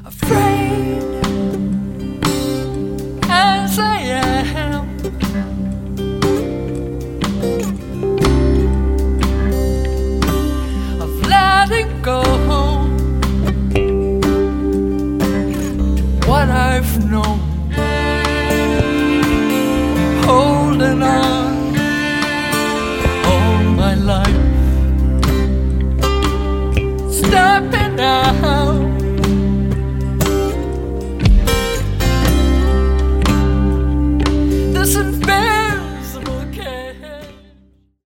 afraid as I am. Of letting go to what I've known, holding on